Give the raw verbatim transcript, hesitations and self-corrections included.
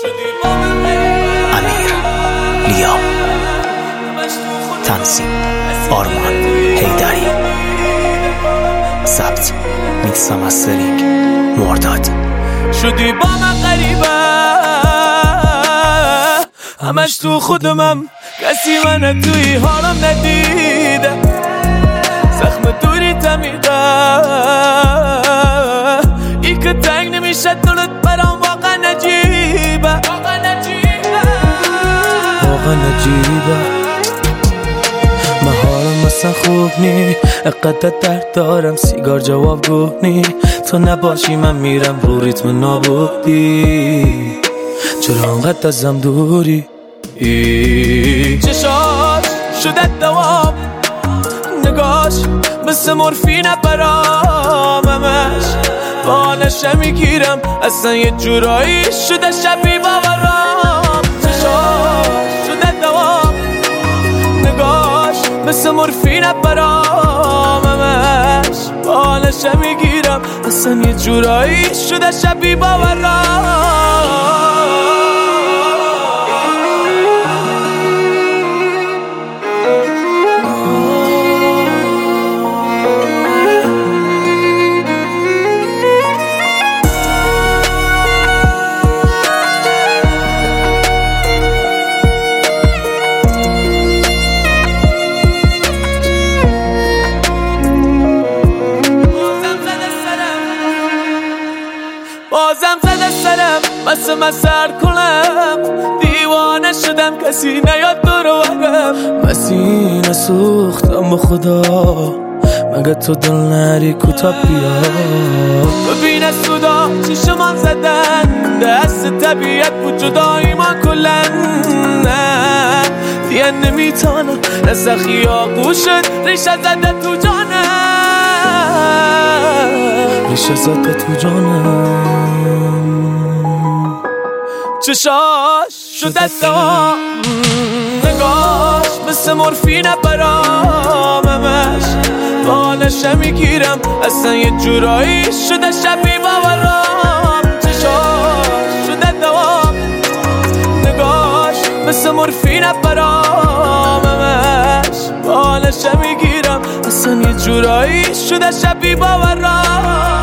امیر لیام، تنظیم آرمان حیدری، ثبت میکس و مسترینگ مرداد. شدی با من غریبه، همش تو خودمم، کسی من توی حالم ندیده، زخم دوری تمیده، ای که تنگ نمیشه دلت برام واقعا نجیبه، واقعا نجیبه، واقعا نجیبه. مهارم مثلا خوب نی، اقدر درد دارم، سیگار جواب گوه نی، تو نباشی من میرم رو ریتم نابودی، چرا انقدر ازم دوری؟ ای چشاش شده دوام، نگاش مثل مورفینه براممش، بانشه میگیرم اصلا یه جورایی شده شبیه باورام. چشاش شده دوام، نگاش مثل مورفینه براممش، بانشه میگیرم اصلا یه جورایی شده شبیه باورام. بازم زده سرم بس من سر کنم، دیوانه شدم کسی نیاد دورو برم، مسینه سوختم با خدا، مگه تو دل نری کوتا بیا، ببین سودا چشمان زدن، دست طبیعت بود جدایی ما کلن، نه دیگه نمیتانم رسخی آگوشت ریشه زده تو جانم، ریشه زده تو جانم. چشاش شده دام، نگاش مثل مورفینه براممش، بانشه میگیرم اصلا یه جورایی شده شبیه باورام. چشاش شده دوام، نگاش مثل مورفینه براممش، بانشه میگیرم اصلا یه جورایی شده شبیه باورام.